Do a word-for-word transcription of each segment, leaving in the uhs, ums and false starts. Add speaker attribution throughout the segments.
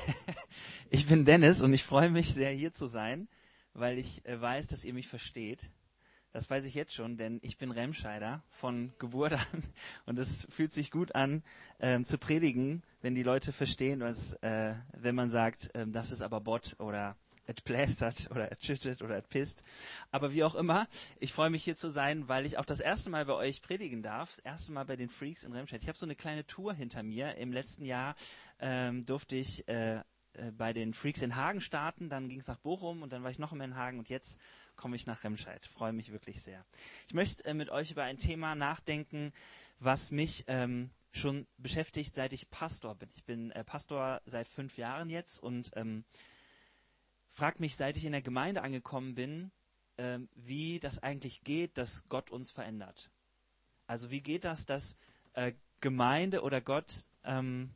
Speaker 1: Ich bin Dennis und ich freue mich sehr, hier zu sein, weil ich äh, weiß, dass ihr mich versteht. Das weiß ich jetzt schon, denn ich bin Remscheider von Geburt an und es fühlt sich gut an, ähm, zu predigen, wenn die Leute verstehen, was, äh, wenn man sagt, ähm, das ist aber Bott oder et plästert oder et schüttet oder et pisst. Aber wie auch immer, ich freue mich hier zu sein, weil ich auch das erste Mal bei euch predigen darf, das erste Mal bei den Freaks in Remscheid. Ich habe so eine kleine Tour hinter mir. Im letzten Jahr ähm, durfte ich äh, bei den Freaks in Hagen starten, dann ging es nach Bochum und dann war ich noch immer in Hagen und jetzt komme ich nach Remscheid. Freue mich wirklich sehr. Ich möchte äh, mit euch über ein Thema nachdenken, was mich ähm, schon beschäftigt, seit ich Pastor bin. Ich bin äh, Pastor seit fünf Jahren jetzt und ähm, frage mich, seit ich in der Gemeinde angekommen bin, ähm, wie das eigentlich geht, dass Gott uns verändert. Also wie geht das, dass äh, Gemeinde oder Gott ähm,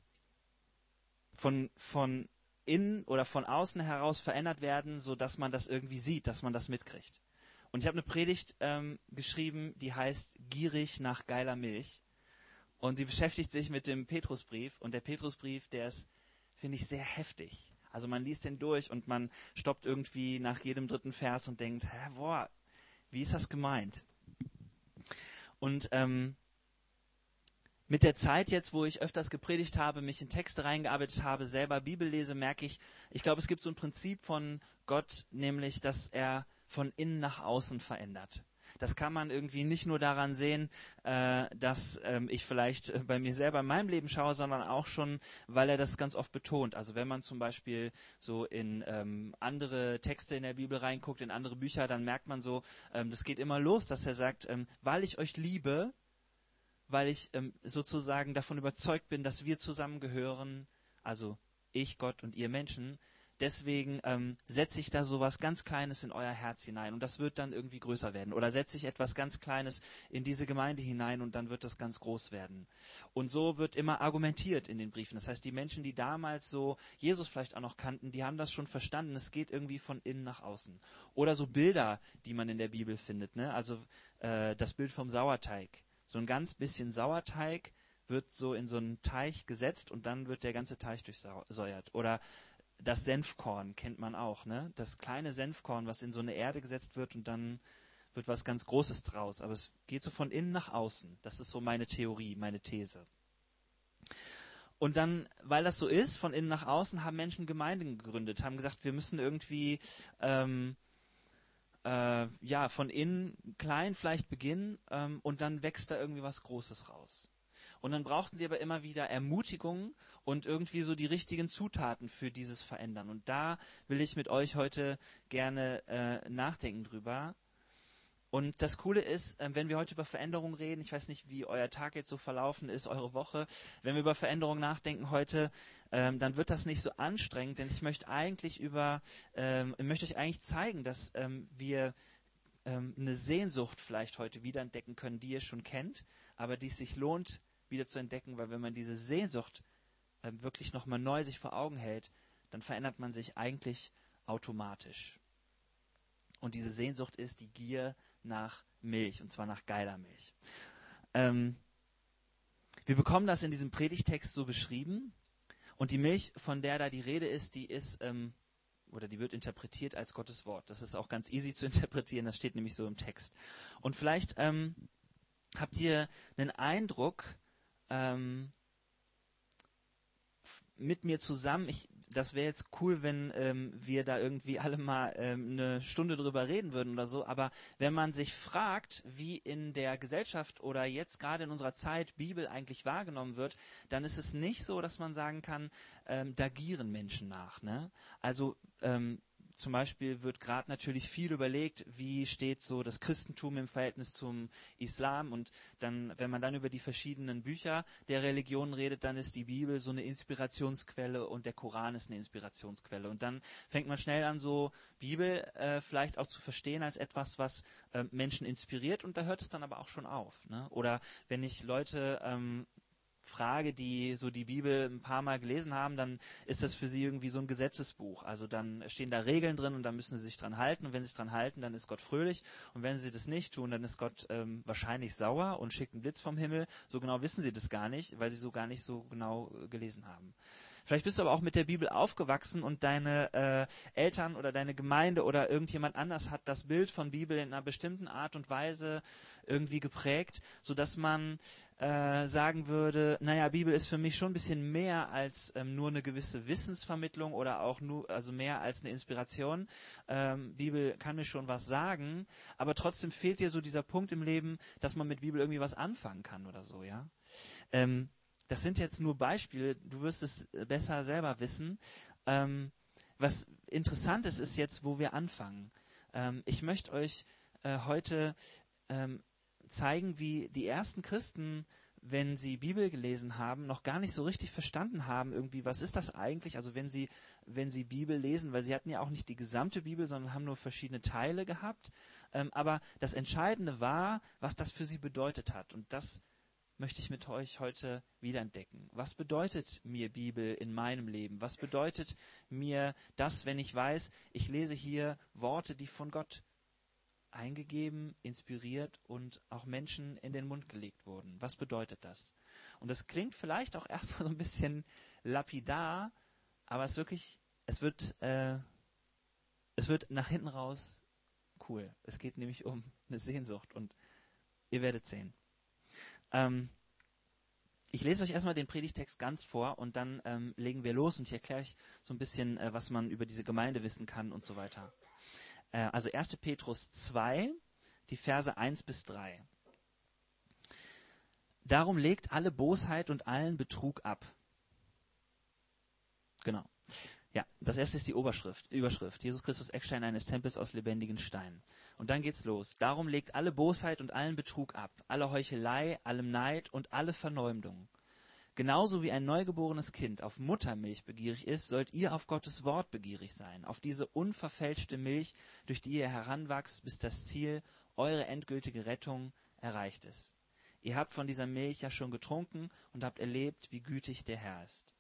Speaker 1: von, von innen oder von außen heraus verändert werden, sodass man das irgendwie sieht, dass man das mitkriegt. Und ich habe eine Predigt ähm, geschrieben, die heißt Gierig nach geiler Milch. Und sie beschäftigt sich mit dem Petrusbrief. Und der Petrusbrief, der ist, finde ich, sehr heftig. Also man liest den durch und man stoppt irgendwie nach jedem dritten Vers und denkt, hä, boah, wie ist das gemeint? Und ähm, mit der Zeit jetzt, wo ich öfters gepredigt habe, mich in Texte reingearbeitet habe, selber Bibel lese, merke ich, ich glaube, es gibt so ein Prinzip von Gott, nämlich, dass er von innen nach außen verändert. Das kann man irgendwie nicht nur daran sehen, äh, dass ähm, ich vielleicht äh, bei mir selber in meinem Leben schaue, sondern auch schon, weil er das ganz oft betont. Also wenn man zum Beispiel so in ähm, andere Texte in der Bibel reinguckt, in andere Bücher, dann merkt man so, ähm, das geht immer los, dass er sagt, ähm, weil ich euch liebe, weil ich ähm, sozusagen davon überzeugt bin, dass wir zusammengehören, also ich, Gott und ihr Menschen. Deswegen ähm, setze ich da sowas ganz Kleines in euer Herz hinein und das wird dann irgendwie größer werden. Oder setze ich etwas ganz Kleines in diese Gemeinde hinein und dann wird das ganz groß werden. Und so wird immer argumentiert in den Briefen. Das heißt, die Menschen, die damals so Jesus vielleicht auch noch kannten, die haben das schon verstanden. Es geht irgendwie von innen nach außen. Oder so Bilder, die man in der Bibel findet, ne? Also äh, das Bild vom Sauerteig. So ein ganz bisschen Sauerteig wird so in so einen Teich gesetzt und dann wird der ganze Teich durchsäuert. Oder das Senfkorn kennt man auch, ne? Das kleine Senfkorn, was in so eine Erde gesetzt wird und dann wird was ganz Großes draus. Aber es geht so von innen nach außen. Das ist so meine Theorie, meine These. Und dann, weil das so ist, von innen nach außen, haben Menschen Gemeinden gegründet, haben gesagt, wir müssen irgendwie ähm, Äh, ja, von innen klein vielleicht beginnen ähm, und dann wächst da irgendwie was Großes raus. Und dann brauchten sie aber immer wieder Ermutigung und irgendwie so die richtigen Zutaten für dieses Verändern. Und da will ich mit euch heute gerne äh, nachdenken drüber. Und das Coole ist, äh, wenn wir heute über Veränderung reden, ich weiß nicht, wie euer Tag jetzt so verlaufen ist, eure Woche, wenn wir über Veränderung nachdenken heute, ähm, dann wird das nicht so anstrengend, denn ich möchte eigentlich über, ähm, ich möchte euch eigentlich zeigen, dass ähm, wir ähm, eine Sehnsucht vielleicht heute wiederentdecken können, die ihr schon kennt, aber die es sich lohnt, wieder zu entdecken, weil wenn man diese Sehnsucht ähm, wirklich nochmal neu sich vor Augen hält, dann verändert man sich eigentlich automatisch. Und diese Sehnsucht ist die Gier nach Milch, und zwar nach geiler Milch. Ähm, wir bekommen das in diesem Predigtext so beschrieben. Und die Milch, von der da die Rede ist, die ist, ähm, oder die wird interpretiert als Gottes Wort. Das ist auch ganz easy zu interpretieren, das steht nämlich so im Text. Und vielleicht ähm, habt ihr einen Eindruck ähm, mit mir zusammen, ich, das wäre jetzt cool, wenn ähm, wir da irgendwie alle mal ähm, eine Stunde drüber reden würden oder so, aber wenn man sich fragt, wie in der Gesellschaft oder jetzt gerade in unserer Zeit Bibel eigentlich wahrgenommen wird, dann ist es nicht so, dass man sagen kann, ähm, da gieren Menschen nach, ne? Also ähm, zum Beispiel wird gerade natürlich viel überlegt, wie steht so das Christentum im Verhältnis zum Islam. Und dann, wenn man dann über die verschiedenen Bücher der Religionen redet, dann ist die Bibel so eine Inspirationsquelle und der Koran ist eine Inspirationsquelle. Und dann fängt man schnell an, so Bibel äh, vielleicht auch zu verstehen als etwas, was äh, Menschen inspiriert. Und da hört es dann aber auch schon auf, ne? Oder wenn ich Leute ähm, frage, die so die Bibel ein paar Mal gelesen haben, dann ist das für sie irgendwie so ein Gesetzesbuch. Also dann stehen da Regeln drin und dann müssen sie sich dran halten. Und wenn sie sich dran halten, dann ist Gott fröhlich. Und wenn sie das nicht tun, dann ist Gott ähm, wahrscheinlich sauer und schickt einen Blitz vom Himmel. So genau wissen sie das gar nicht, weil sie so gar nicht so genau äh, gelesen haben. Vielleicht bist du aber auch mit der Bibel aufgewachsen und deine äh, Eltern oder deine Gemeinde oder irgendjemand anders hat das Bild von Bibel in einer bestimmten Art und Weise irgendwie geprägt, sodass man äh, sagen würde, naja, Bibel ist für mich schon ein bisschen mehr als ähm, nur eine gewisse Wissensvermittlung oder auch nur, also mehr als eine Inspiration. Ähm, Bibel kann mir schon was sagen, aber trotzdem fehlt dir so dieser Punkt im Leben, dass man mit Bibel irgendwie was anfangen kann oder so, ja. Ähm, Das sind jetzt nur Beispiele, du wirst es besser selber wissen. Ähm, was interessant ist, ist jetzt, wo wir anfangen. Ähm, ich möchte euch äh, heute ähm, zeigen, wie die ersten Christen, wenn sie Bibel gelesen haben, noch gar nicht so richtig verstanden haben, irgendwie, was ist das eigentlich? Also wenn sie, wenn sie Bibel lesen, weil sie hatten ja auch nicht die gesamte Bibel, sondern haben nur verschiedene Teile gehabt. Ähm, aber das Entscheidende war, was das für sie bedeutet hat. Und das möchte ich mit euch heute wiederentdecken. Was bedeutet mir Bibel in meinem Leben? Was bedeutet mir das, wenn ich weiß, ich lese hier Worte, die von Gott eingegeben, inspiriert und auch Menschen in den Mund gelegt wurden? Was bedeutet das? Und das klingt vielleicht auch erstmal so ein bisschen lapidar, aber es wirklich, es wird, äh, es wird nach hinten raus cool. Es geht nämlich um eine Sehnsucht und ihr werdet sehen. Ähm, ich lese euch erstmal den Predigtext ganz vor und dann ähm, legen wir los und ich erkläre euch so ein bisschen, äh, was man über diese Gemeinde wissen kann und so weiter. Äh, also erster Petrus zwei, die Verse eins bis drei. Darum legt alle Bosheit und allen Betrug ab. Genau. Ja, das erste ist die Oberschrift, Überschrift. Jesus Christus, Eckstein eines Tempels aus lebendigen Steinen. Und dann geht's los. Darum legt alle Bosheit und allen Betrug ab, alle Heuchelei, allem Neid und alle Verleumdung. Genauso wie ein neugeborenes Kind auf Muttermilch begierig ist, sollt ihr auf Gottes Wort begierig sein, auf diese unverfälschte Milch, durch die ihr heranwachst, bis das Ziel, eure endgültige Rettung, erreicht ist. Ihr habt von dieser Milch ja schon getrunken und habt erlebt, wie gütig der Herr ist.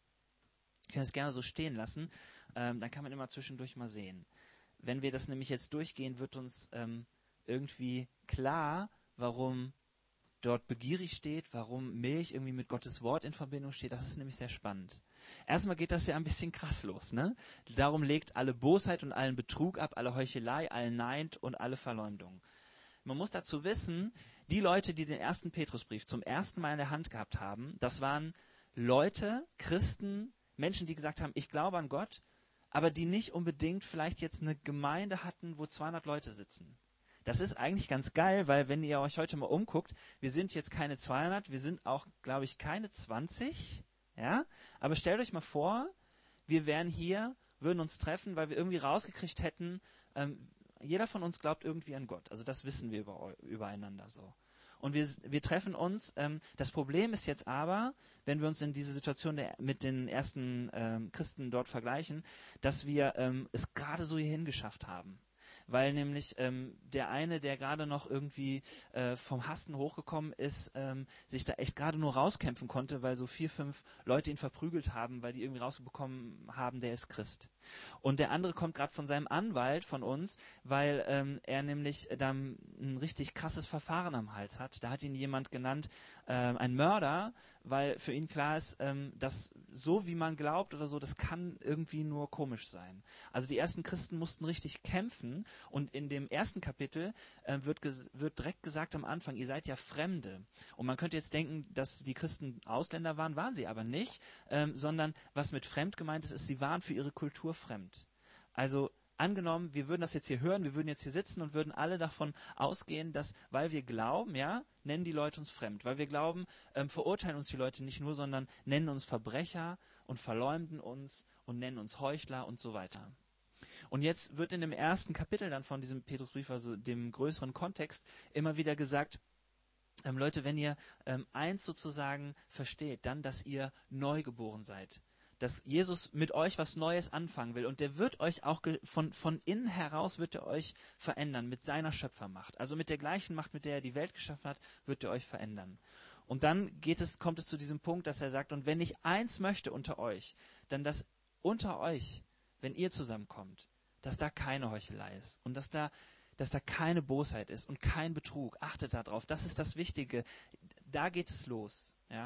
Speaker 1: Ich kann es gerne so stehen lassen, ähm, dann kann man immer zwischendurch mal sehen. Wenn wir das nämlich jetzt durchgehen, wird uns ähm, irgendwie klar, warum dort begierig steht, warum Milch irgendwie mit Gottes Wort in Verbindung steht. Das ist nämlich sehr spannend. Erstmal geht das ja ein bisschen krass los, ne? Darum legt alle Bosheit und allen Betrug ab, alle Heuchelei, allen Neid und alle Verleumdung. Man muss dazu wissen, die Leute, die den ersten Petrusbrief zum ersten Mal in der Hand gehabt haben, das waren Leute, Christen, Menschen, die gesagt haben, ich glaube an Gott, aber die nicht unbedingt vielleicht jetzt eine Gemeinde hatten, wo zweihundert Leute sitzen. Das ist eigentlich ganz geil, weil wenn ihr euch heute mal umguckt, wir sind jetzt keine zweihundert, wir sind auch, glaube ich, keine zwanzig, ja? Aber stellt euch mal vor, wir wären hier, würden uns treffen, weil wir irgendwie rausgekriegt hätten, ähm, jeder von uns glaubt irgendwie an Gott. Also das wissen wir über, übereinander so. Und wir, wir treffen uns. Ähm, das Problem ist jetzt aber, wenn wir uns in diese Situation der, mit den ersten ähm, Christen dort vergleichen, dass wir ähm, es gerade so hierhin geschafft haben. Weil nämlich ähm, der eine, der gerade noch irgendwie äh, vom Hasten hochgekommen ist, ähm, sich da echt gerade nur rauskämpfen konnte, weil so vier, fünf Leute ihn verprügelt haben, weil die irgendwie rausbekommen haben, der ist Christ. Und der andere kommt gerade von seinem Anwalt, von uns, weil ähm, er nämlich dann ein richtig krasses Verfahren am Hals hat. Da hat ihn jemand genannt, äh, ein Mörder, weil für ihn klar ist, ähm, dass so wie man glaubt oder so, das kann irgendwie nur komisch sein. Also die ersten Christen mussten richtig kämpfen und in dem ersten Kapitel äh, wird, ges- wird direkt gesagt am Anfang, ihr seid ja Fremde. Und man könnte jetzt denken, dass die Christen Ausländer waren, waren sie aber nicht, ähm, sondern was mit fremd gemeint ist, ist, sie waren für ihre Kultur fremd. Also angenommen, wir würden das jetzt hier hören, wir würden jetzt hier sitzen und würden alle davon ausgehen, dass, weil wir glauben, ja, nennen die Leute uns fremd. Weil wir glauben, ähm, verurteilen uns die Leute nicht nur, sondern nennen uns Verbrecher und verleumden uns und nennen uns Heuchler und so weiter. Und jetzt wird in dem ersten Kapitel dann von diesem Petrusbrief, also dem größeren Kontext, immer wieder gesagt, ähm, Leute, wenn ihr ähm, eins sozusagen versteht, dann, dass ihr neugeboren seid. Dass Jesus mit euch was Neues anfangen will. Und der wird euch auch ge- von, von innen heraus wird er euch verändern mit seiner Schöpfermacht. Also mit der gleichen Macht, mit der er die Welt geschaffen hat, wird er euch verändern. Und dann geht es, kommt es zu diesem Punkt, dass er sagt, und wenn ich eins möchte unter euch, dann dass unter euch, wenn ihr zusammenkommt, dass da keine Heuchelei ist und dass da, dass da keine Bosheit ist und kein Betrug. Achtet darauf, das ist das Wichtige. Da geht es los, ja.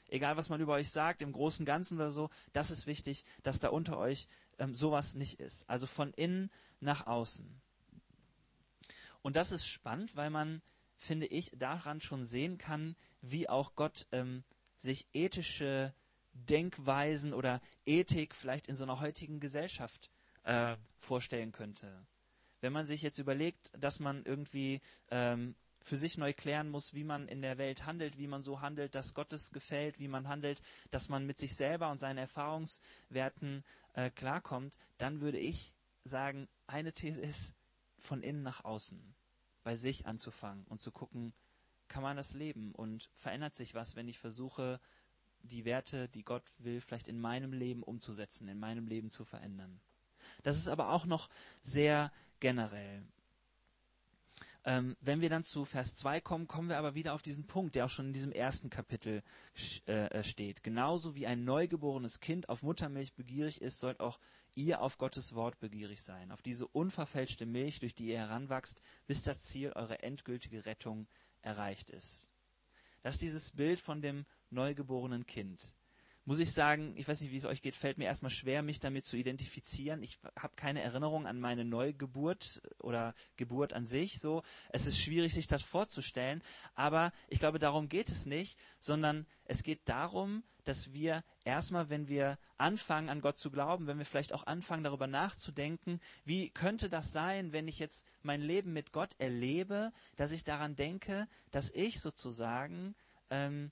Speaker 1: egal was man über euch sagt, im Großen und Ganzen oder so, das ist wichtig, dass da unter euch ähm, sowas nicht ist. Also von innen nach außen. Und das ist spannend, weil man, finde ich, daran schon sehen kann, wie auch Gott ähm, sich ethische Denkweisen oder Ethik vielleicht in so einer heutigen Gesellschaft äh, vorstellen könnte. Wenn man sich jetzt überlegt, dass man irgendwie ähm, für sich neu klären muss, wie man in der Welt handelt, wie man so handelt, dass Gottes gefällt, wie man handelt, dass man mit sich selber und seinen Erfahrungswerten äh, klarkommt, dann würde ich sagen, eine These ist, von innen nach außen, bei sich anzufangen und zu gucken, kann man das leben und verändert sich was, wenn ich versuche, die Werte, die Gott will, vielleicht in meinem Leben umzusetzen, in meinem Leben zu verändern. Das ist aber auch noch sehr generell. Ähm, wenn wir dann zu Vers zwei kommen, kommen wir aber wieder auf diesen Punkt, der auch schon in diesem ersten Kapitel äh, steht. Genauso wie ein neugeborenes Kind auf Muttermilch begierig ist, sollt auch ihr auf Gottes Wort begierig sein, auf diese unverfälschte Milch, durch die ihr heranwachst, bis das Ziel eurer endgültigen Rettung erreicht ist. Das ist dieses Bild von dem neugeborenen Kind. Muss ich sagen, ich weiß nicht, wie es euch geht, fällt mir erstmal schwer, mich damit zu identifizieren. Ich habe keine Erinnerung an meine Neugeburt oder Geburt an sich. So, es ist schwierig, sich das vorzustellen. Aber ich glaube, darum geht es nicht, sondern es geht darum, dass wir erstmal, wenn wir anfangen, an Gott zu glauben, wenn wir vielleicht auch anfangen, darüber nachzudenken, wie könnte das sein, wenn ich jetzt mein Leben mit Gott erlebe, dass ich daran denke, dass ich sozusagen ähm,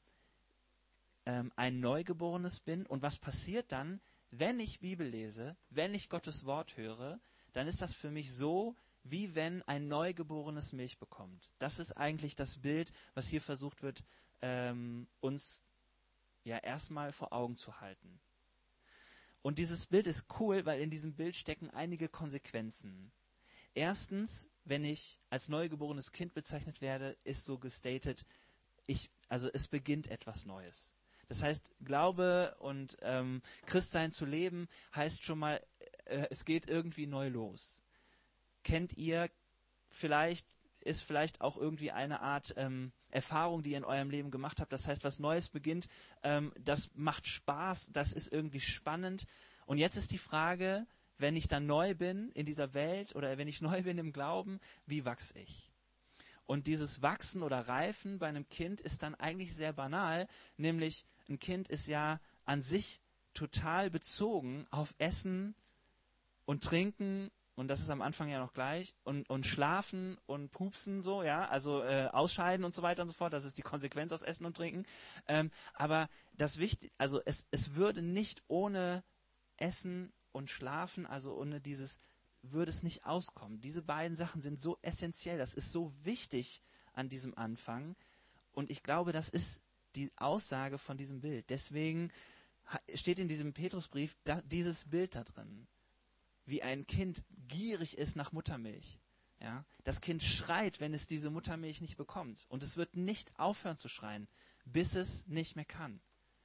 Speaker 1: ein Neugeborenes bin. Und was passiert dann, wenn ich Bibel lese, wenn ich Gottes Wort höre, dann ist das für mich so, wie wenn ein Neugeborenes Milch bekommt. Das ist eigentlich das Bild, was hier versucht wird, ähm, uns ja erstmal vor Augen zu halten. Und dieses Bild ist cool, weil in diesem Bild stecken einige Konsequenzen. Erstens, wenn ich als neugeborenes Kind bezeichnet werde, ist so gestated, ich, also es beginnt etwas Neues. Das heißt, Glaube und ähm, Christsein zu leben, heißt schon mal, äh, es geht irgendwie neu los. Kennt ihr vielleicht, ist vielleicht auch irgendwie eine Art ähm, Erfahrung, die ihr in eurem Leben gemacht habt. Das heißt, was Neues beginnt, ähm, das macht Spaß, das ist irgendwie spannend. Und jetzt ist die Frage, wenn ich dann neu bin in dieser Welt oder wenn ich neu bin im Glauben, wie wachse ich? Und dieses Wachsen oder Reifen bei einem Kind ist dann eigentlich sehr banal, nämlich ein Kind ist ja an sich total bezogen auf Essen und Trinken, und das ist am Anfang ja noch gleich, und, und Schlafen und Pupsen so, ja, also äh, Ausscheiden und so weiter und so fort, das ist die Konsequenz aus Essen und Trinken. Ähm, aber das Wichtige, also es, es würde nicht ohne Essen und Schlafen, also ohne dieses würde es nicht auskommen. Diese beiden Sachen sind so essentiell, das ist so wichtig an diesem Anfang. Und ich glaube, das ist die Aussage von diesem Bild. Deswegen steht in diesem Petrusbrief da, dieses Bild da drin. Wie ein Kind gierig ist nach Muttermilch. Ja? Das Kind schreit, wenn es diese Muttermilch nicht bekommt. Und es wird nicht aufhören zu schreien, bis es nicht mehr kann.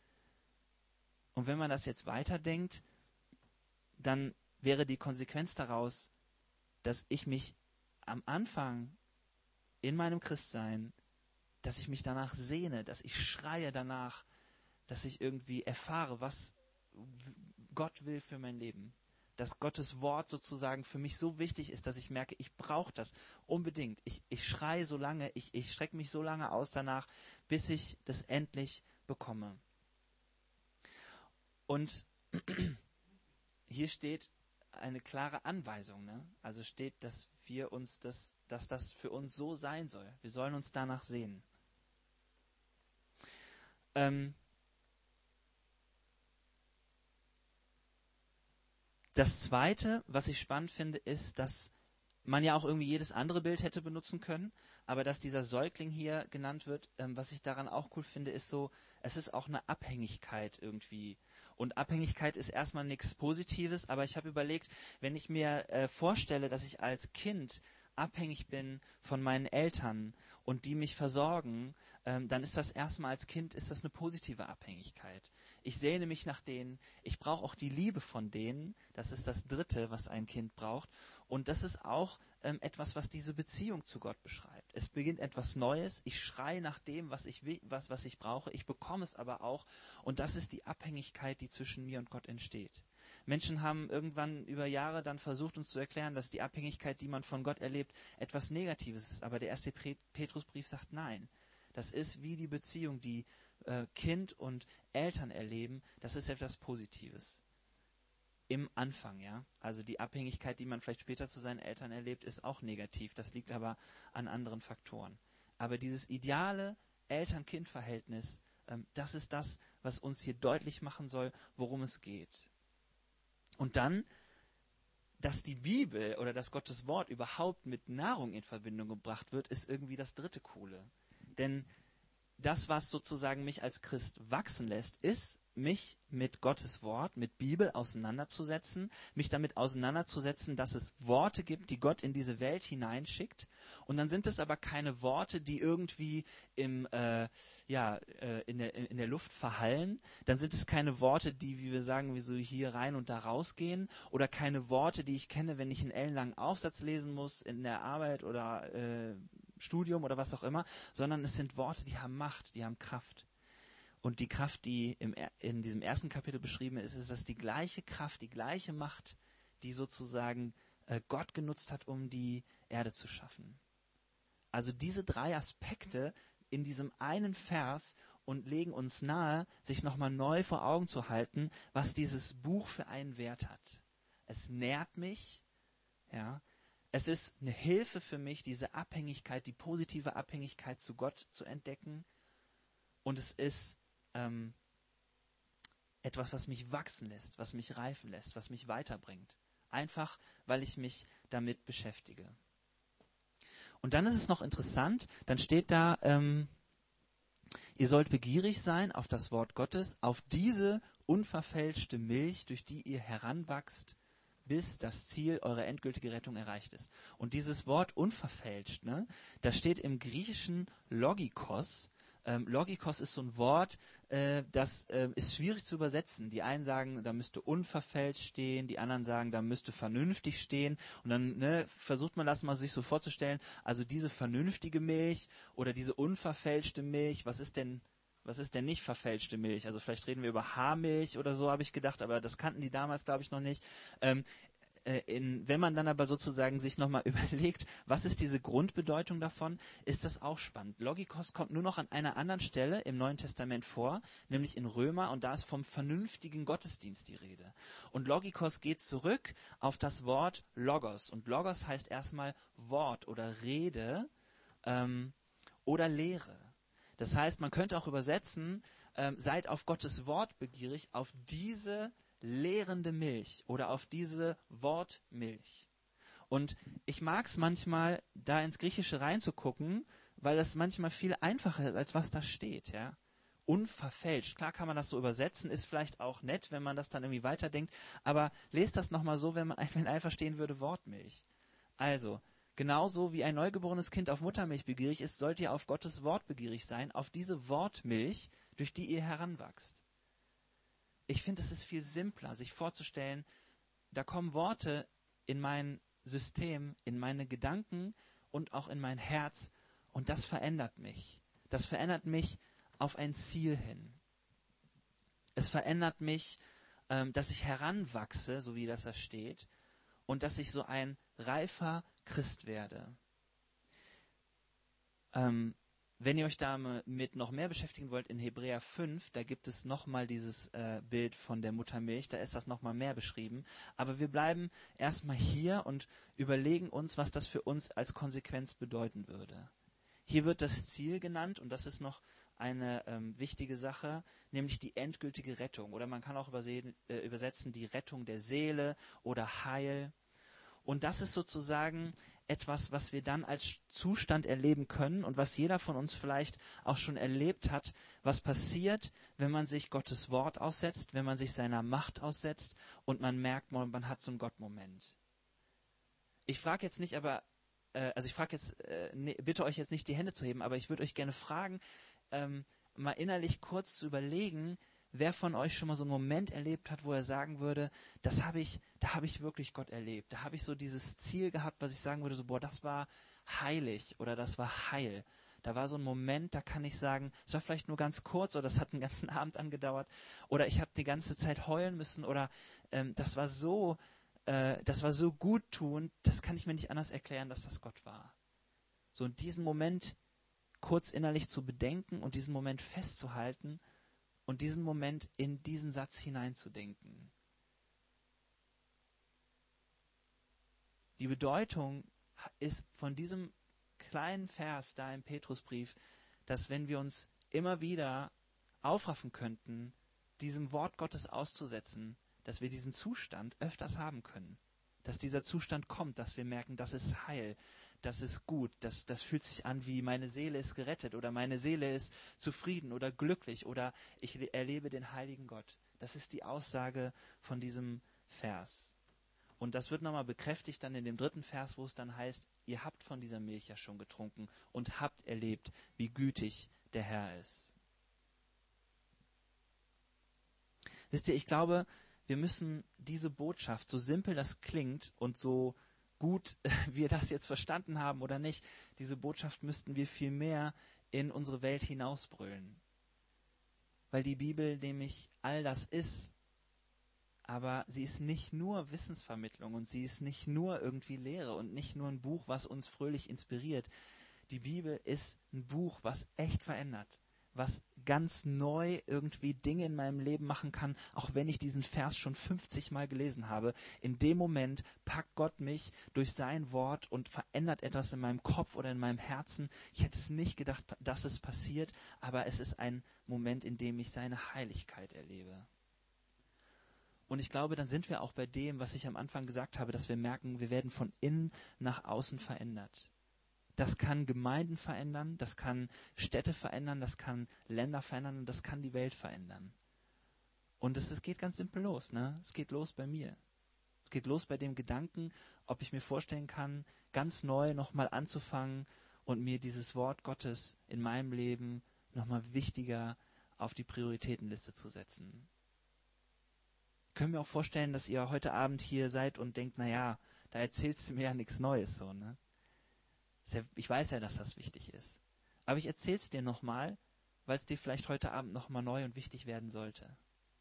Speaker 1: Und wenn man das jetzt weiterdenkt, dann wäre die Konsequenz daraus, dass ich mich am Anfang in meinem Christsein, dass ich mich danach sehne, dass ich schreie danach, dass ich irgendwie erfahre, was Gott will für mein Leben. Dass Gottes Wort sozusagen für mich so wichtig ist, dass ich merke, ich brauche das unbedingt. Ich, ich schreie so lange, ich, ich strecke mich so lange aus danach, bis ich das endlich bekomme. Und hier steht eine klare Anweisung, ne? Also steht, dass wir uns das, dass das für uns so sein soll. Wir sollen uns danach sehen. Ähm, das Zweite, was ich spannend finde, ist, dass man ja auch irgendwie jedes andere Bild hätte benutzen können, aber dass dieser Säugling hier genannt wird, ähm, was ich daran auch cool finde, ist so, es ist auch eine Abhängigkeit irgendwie. Und Abhängigkeit ist erstmal nichts Positives, aber ich habe überlegt, wenn ich mir äh, vorstelle, dass ich als Kind abhängig bin von meinen Eltern und die mich versorgen, ähm, dann ist das erstmal als Kind ist das eine positive Abhängigkeit. Ich sehne mich nach denen, ich brauche auch die Liebe von denen, das ist das Dritte, was ein Kind braucht. Und das ist auch ähm, etwas, was diese Beziehung zu Gott beschreibt. Es beginnt etwas Neues. Ich schreie nach dem, was ich will, was, was ich brauche. Ich bekomme es aber auch. Und das ist die Abhängigkeit, die zwischen mir und Gott entsteht. Menschen haben irgendwann über Jahre dann versucht, uns zu erklären, dass die Abhängigkeit, die man von Gott erlebt, etwas Negatives ist. Aber der erste Petrusbrief sagt nein. Das ist wie die Beziehung, die äh, Kind und Eltern erleben. Das ist etwas Positives. Im Anfang, ja. Also die Abhängigkeit, die man vielleicht später zu seinen Eltern erlebt, ist auch negativ. Das liegt aber an anderen Faktoren. Aber dieses ideale Eltern-Kind-Verhältnis, ähm, das ist das, was uns hier deutlich machen soll, worum es geht. Und dann, dass die Bibel oder dass Gottes Wort überhaupt mit Nahrung in Verbindung gebracht wird, ist irgendwie das dritte Coole. Denn das, was sozusagen mich als Christ wachsen lässt, ist, mich mit Gottes Wort, mit Bibel auseinanderzusetzen, mich damit auseinanderzusetzen, dass es Worte gibt, die Gott in diese Welt hineinschickt. Und dann sind es aber keine Worte, die irgendwie im, äh, ja, äh, in, der, in der Luft verhallen. Dann sind es keine Worte, die, wie wir sagen, wie so hier rein und da rausgehen. Oder keine Worte, die ich kenne, wenn ich einen ellenlangen Aufsatz lesen muss in der Arbeit oder äh, Studium oder was auch immer. Sondern es sind Worte, die haben Macht, die haben Kraft. Und die Kraft, die im, in diesem ersten Kapitel beschrieben ist, ist, dass die gleiche Kraft, die gleiche Macht, die sozusagen äh, Gott genutzt hat, um die Erde zu schaffen. Also diese drei Aspekte in diesem einen Vers und legen uns nahe, sich nochmal neu vor Augen zu halten, was dieses Buch für einen Wert hat. Es nährt mich, ja. Es ist eine Hilfe für mich, diese Abhängigkeit, die positive Abhängigkeit zu Gott zu entdecken. Und es ist Ähm, etwas, was mich wachsen lässt, was mich reifen lässt, was mich weiterbringt. Einfach, weil ich mich damit beschäftige. Und dann ist es noch interessant, dann steht da, ähm, ihr sollt begierig sein auf das Wort Gottes, auf diese unverfälschte Milch, durch die ihr heranwachst, bis das Ziel eurer endgültigen Rettung erreicht ist. Und dieses Wort unverfälscht, ne, das steht im Griechischen Logikos. Ähm, Logikos ist so ein Wort, äh, das äh, ist schwierig zu übersetzen. Die einen sagen, da müsste unverfälscht stehen, die anderen sagen, da müsste vernünftig stehen. Und dann ne, versucht man das mal sich so vorzustellen. Also diese vernünftige Milch oder diese unverfälschte Milch, was ist denn, was ist denn nicht verfälschte Milch? Also vielleicht reden wir über Haarmilch oder so, habe ich gedacht, aber das kannten die damals, glaube ich, noch nicht. Ähm, In, wenn man dann aber sozusagen sich nochmal überlegt, was ist diese Grundbedeutung davon, ist das auch spannend. Logikos kommt nur noch an einer anderen Stelle im Neuen Testament vor, nämlich in Römer, und da ist vom vernünftigen Gottesdienst die Rede. Und Logikos geht zurück auf das Wort Logos. Und Logos heißt erstmal Wort oder Rede ähm, oder Lehre. Das heißt, man könnte auch übersetzen, ähm, seid auf Gottes Wort begierig, auf diese lehrende Milch oder auf diese Wortmilch. Und ich mag es manchmal, da ins Griechische reinzugucken, weil das manchmal viel einfacher ist, als was da steht. Ja? Unverfälscht. Klar kann man das so übersetzen, ist vielleicht auch nett, wenn man das dann irgendwie weiterdenkt, aber lest das nochmal so, wenn man wenn einfach stehen würde, Wortmilch. Also, genauso wie ein neugeborenes Kind auf Muttermilch begierig ist, sollt ihr auf Gottes Wort begierig sein, auf diese Wortmilch, durch die ihr heranwachst. Ich finde, es ist viel simpler, sich vorzustellen, da kommen Worte in mein System, in meine Gedanken und auch in mein Herz und das verändert mich. Das verändert mich auf ein Ziel hin. Es verändert mich, ähm, dass ich heranwachse, so wie das da steht, und dass ich so ein reifer Christ werde. Ähm, Wenn ihr euch damit noch mehr beschäftigen wollt, in Hebräer fünf, da gibt es nochmal dieses äh, Bild von der Muttermilch, da ist das nochmal mehr beschrieben. Aber wir bleiben erstmal hier und überlegen uns, was das für uns als Konsequenz bedeuten würde. Hier wird das Ziel genannt und das ist noch eine ähm, wichtige Sache, nämlich die endgültige Rettung. Oder man kann auch übersehen, äh, übersetzen die Rettung der Seele oder Heil. Und das ist sozusagen etwas, was wir dann als Zustand erleben können und was jeder von uns vielleicht auch schon erlebt hat, was passiert, wenn man sich Gottes Wort aussetzt, wenn man sich seiner Macht aussetzt und man merkt, man hat so einen Gottmoment. Ich frage jetzt nicht, aber, äh, also ich frage jetzt, äh, ne, bitte euch jetzt nicht die Hände zu heben, aber ich würde euch gerne fragen, ähm, mal innerlich kurz zu überlegen, wer von euch schon mal so einen Moment erlebt hat, wo er sagen würde, das habe ich, da habe ich wirklich Gott erlebt. Da habe ich so dieses Ziel gehabt, was ich sagen würde, so, boah, das war heilig oder das war heil. Da war so ein Moment, da kann ich sagen, es war vielleicht nur ganz kurz oder es hat einen ganzen Abend angedauert oder ich habe die ganze Zeit heulen müssen oder ähm, das war so, äh, das war so guttunend, das kann ich mir nicht anders erklären, dass das Gott war. So in diesen Moment kurz innerlich zu bedenken und diesen Moment festzuhalten und diesen Moment in diesen Satz hineinzudenken. Die Bedeutung ist von diesem kleinen Vers da im Petrusbrief, dass wenn wir uns immer wieder aufraffen könnten, diesem Wort Gottes auszusetzen, dass wir diesen Zustand öfters haben können. Dass dieser Zustand kommt, dass wir merken, das ist heil, das ist gut, das, das fühlt sich an wie meine Seele ist gerettet oder meine Seele ist zufrieden oder glücklich oder ich erlebe den heiligen Gott. Das ist die Aussage von diesem Vers. Und das wird nochmal bekräftigt dann in dem dritten Vers, wo es dann heißt, ihr habt von dieser Milch ja schon getrunken und habt erlebt, wie gütig der Herr ist. Wisst ihr, ich glaube, wir müssen diese Botschaft, so simpel das klingt und so gut wir das jetzt verstanden haben oder nicht, diese Botschaft müssten wir viel mehr in unsere Welt hinausbrüllen. Weil die Bibel nämlich all das ist, aber sie ist nicht nur Wissensvermittlung und sie ist nicht nur irgendwie Lehre und nicht nur ein Buch, was uns fröhlich inspiriert. Die Bibel ist ein Buch, was echt verändert, was ganz neu irgendwie Dinge in meinem Leben machen kann, auch wenn ich diesen Vers schon fünfzig Mal gelesen habe. In dem Moment packt Gott mich durch sein Wort und verändert etwas in meinem Kopf oder in meinem Herzen. Ich hätte es nicht gedacht, dass es passiert, aber es ist ein Moment, in dem ich seine Heiligkeit erlebe. Und ich glaube, dann sind wir auch bei dem, was ich am Anfang gesagt habe, dass wir merken, wir werden von innen nach außen verändert. Das kann Gemeinden verändern, das kann Städte verändern, das kann Länder verändern und das kann die Welt verändern. Und es, es geht ganz simpel los, ne? Es geht los bei mir. Es geht los bei dem Gedanken, ob ich mir vorstellen kann, ganz neu nochmal anzufangen und mir dieses Wort Gottes in meinem Leben nochmal wichtiger auf die Prioritätenliste zu setzen. Ich kann mir auch vorstellen, dass ihr heute Abend hier seid und denkt, naja, da erzählst du mir ja nichts Neues, so, ne? Ich weiß ja, dass das wichtig ist. Aber ich erzähl's dir nochmal, weil es dir vielleicht heute Abend nochmal neu und wichtig werden sollte.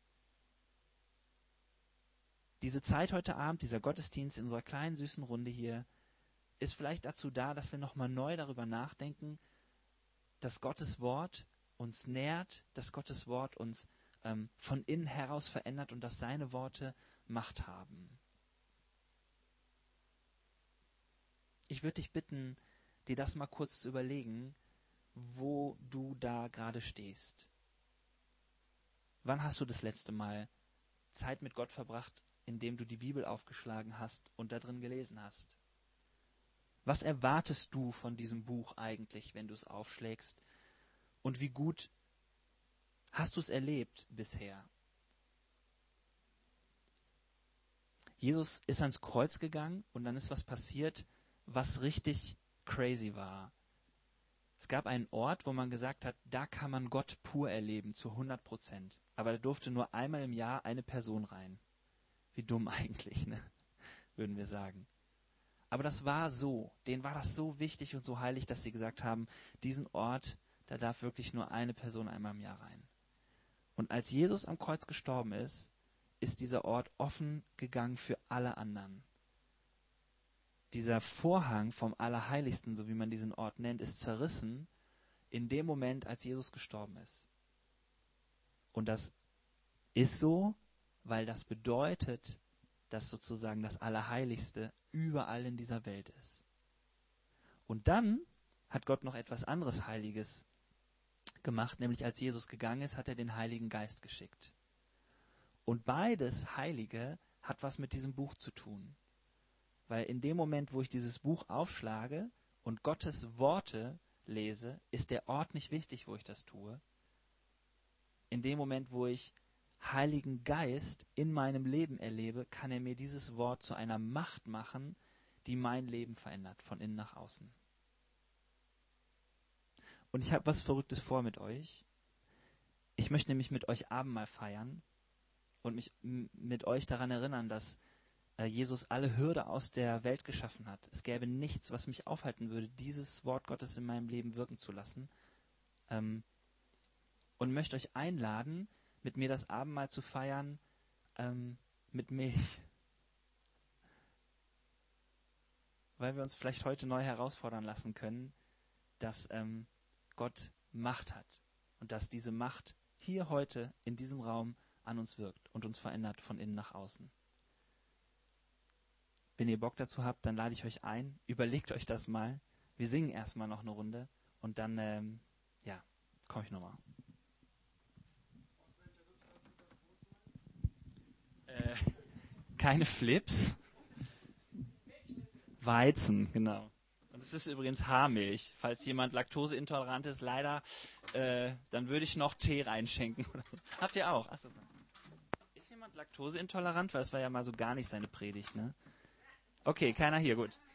Speaker 1: Diese Zeit heute Abend, dieser Gottesdienst in unserer kleinen, süßen Runde hier, ist vielleicht dazu da, dass wir nochmal neu darüber nachdenken, dass Gottes Wort uns nährt, dass Gottes Wort uns ähm, von innen heraus verändert und dass seine Worte Macht haben. Ich würde dich bitten, dir das mal kurz zu überlegen, wo du da gerade stehst. Wann hast du das letzte Mal Zeit mit Gott verbracht, indem du die Bibel aufgeschlagen hast und da drin gelesen hast? Was erwartest du von diesem Buch eigentlich, wenn du es aufschlägst? Und wie gut hast du es erlebt bisher? Jesus ist ans Kreuz gegangen und dann ist was passiert, was richtig crazy war. Es gab einen Ort, wo man gesagt hat, da kann man Gott pur erleben, zu hundert Prozent. Aber da durfte nur einmal im Jahr eine Person rein. Wie dumm eigentlich, ne? Würden wir sagen. Aber das war so. Denen war das so wichtig und so heilig, dass sie gesagt haben, diesen Ort, da darf wirklich nur eine Person einmal im Jahr rein. Und als Jesus am Kreuz gestorben ist, ist dieser Ort offen gegangen für alle anderen. Dieser Vorhang vom Allerheiligsten, so wie man diesen Ort nennt, ist zerrissen in dem Moment, als Jesus gestorben ist. Und das ist so, weil das bedeutet, dass sozusagen das Allerheiligste überall in dieser Welt ist. Und dann hat Gott noch etwas anderes Heiliges gemacht, nämlich als Jesus gegangen ist, hat er den Heiligen Geist geschickt. Und beides Heilige hat was mit diesem Buch zu tun. Weil in dem Moment, wo ich dieses Buch aufschlage und Gottes Worte lese, ist der Ort nicht wichtig, wo ich das tue. In dem Moment, wo ich Heiligen Geist in meinem Leben erlebe, kann er mir dieses Wort zu einer Macht machen, die mein Leben verändert, von innen nach außen. Und ich habe was Verrücktes vor mit euch. Ich möchte nämlich mit euch Abendmahl feiern und mich m- mit euch daran erinnern, dass äh, Jesus alle Hürde aus der Welt geschaffen hat. Es gäbe nichts, was mich aufhalten würde, dieses Wort Gottes in meinem Leben wirken zu lassen. Ähm, und möchte euch einladen, mit mir das Abendmahl zu feiern ähm, mit Milch. Weil wir uns vielleicht heute neu herausfordern lassen können, dass ähm, Gott Macht hat und dass diese Macht hier heute in diesem Raum an uns wirkt und uns verändert von innen nach außen. Wenn ihr Bock dazu habt, dann lade ich euch ein. Überlegt euch das mal. Wir singen erstmal noch eine Runde und dann, ähm, ja, komme ich nochmal. Äh, keine Flips. Weizen, genau. Und es ist übrigens Haarmilch. Falls jemand laktoseintolerant ist, leider, äh, dann würde ich noch Tee reinschenken. Oder so. Habt ihr auch? Achso. Ist jemand laktoseintolerant? Weil es war ja mal so gar nicht seine Predigt, ne? Okay, keiner hier, gut.